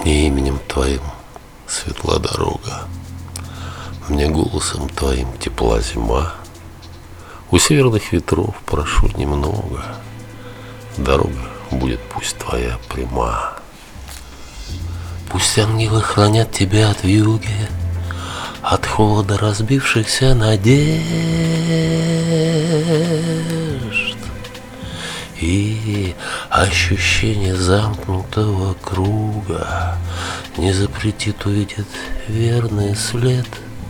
И именем Твоим светла дорога, мне голосом Твоим тепла зима. У северных ветров прошу немного, дорога будет пусть Твоя пряма. Пусть ангелы хранят Тебя от вьюги, от холода разбившихся надежд, и ощущение замкнутого круга не запретит увидеть верный след.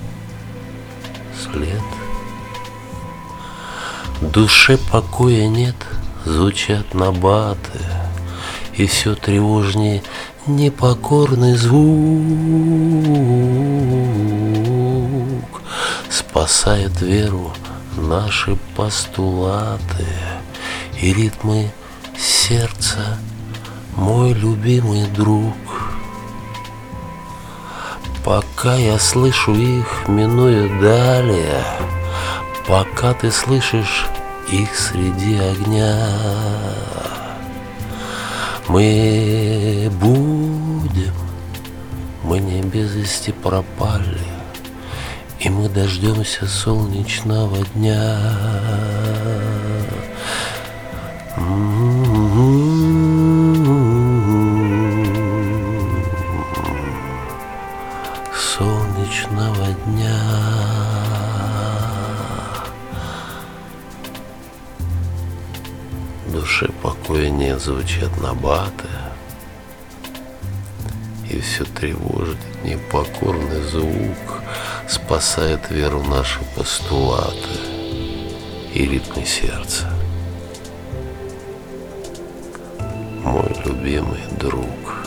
Душе покоя нет, звучат набаты, и все тревожнее непокорный звук. Спасает веру наши постулаты и ритмы сердца, мой любимый друг. Пока я слышу их, минуя далее, пока ты слышишь их среди огня, мы будем, мы не без вести пропали, и мы дождемся солнечного дня. Солнечного дня. Душе покоя нет, звучат набаты, и все тревожит непокорный звук. Спасает веру наши постулаты и ритмы сердца, мой любимый друг.